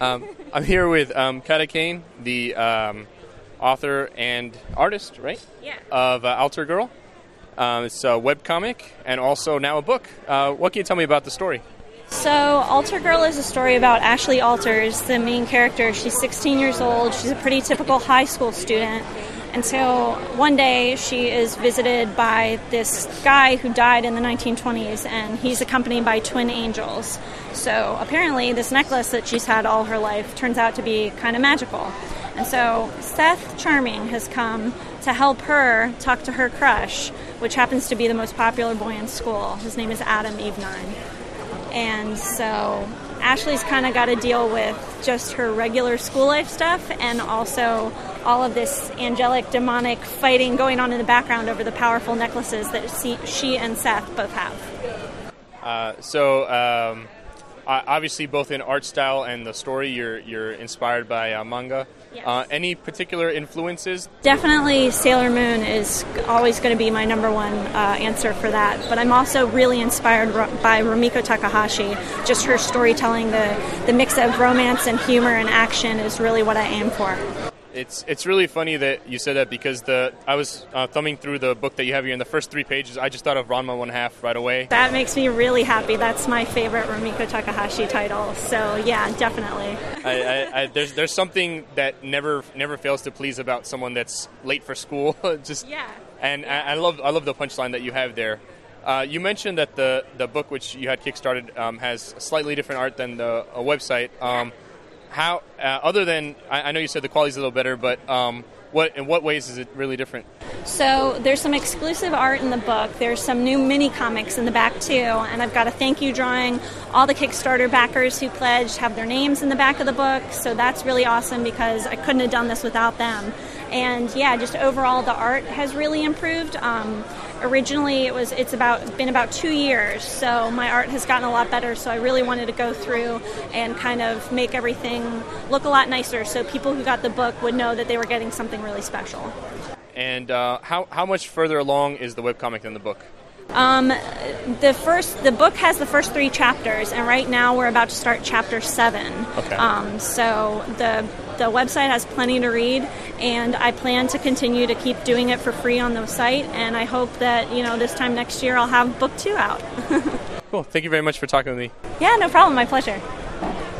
I'm here with Kata Kane, the author and artist, right? Yeah. Of Altar Girl. It's a webcomic and also now a book. What can you tell me about the story? So, Altar Girl is a story about Ashley Alters, the main character. She's 16 years old. She's a pretty typical high school student. Until one day she is visited by this guy who died in the 1920s, and he's accompanied by twin angels. So apparently this necklace that she's had all her life turns out to be kind of magical. And so Seth Charming has come to help her talk to her crush, which happens to be the most popular boy in school. His name is Adam Evenine. And so Ashley's kind of got to deal with just her regular school life stuff and also all of this angelic, demonic fighting going on in the background over the powerful necklaces that she and Seth both have. Obviously, both in art style and the story, you're inspired by manga. Yes. Any particular influences? Definitely Sailor Moon is always going to be my number one answer for that. But I'm also really inspired by Rumiko Takahashi. Just her storytelling, the mix of romance and humor and action is really what I aim for. It's really funny that you said that because I was thumbing through the book that you have here in the first 3 pages. I just thought of Ranma 1/2 right away. That makes me really happy. That's my favorite Rumiko Takahashi title. So yeah, definitely. There's something that never fails to please about someone that's late for school. I love the punchline that you have there. You mentioned that the book which you had kickstarted has slightly different art than the website. How, other than, I know you said the quality's a little better, but in what ways is it really different? So there's some exclusive art in the book. There's some new mini comics in the back too, and I've got a thank you drawing. All the Kickstarter backers who pledged have their names in the back of the book, so that's really awesome because I couldn't have done this without them. And yeah, just overall the art has really improved. Originally it's been about 2 years, so my art has gotten a lot better, so I really wanted to go through and kind of make everything look a lot nicer so people who got the book would know that they were getting something really special. And how much further along is the webcomic than the book? The book has the first 3 chapters, and right now we're about to start chapter 7. Okay. So the website has plenty to read, and I plan to continue to keep doing it for free on the site, and I hope that, this time next year I'll have book 2 out. Cool. Thank you very much for talking with me. Yeah, no problem. My pleasure.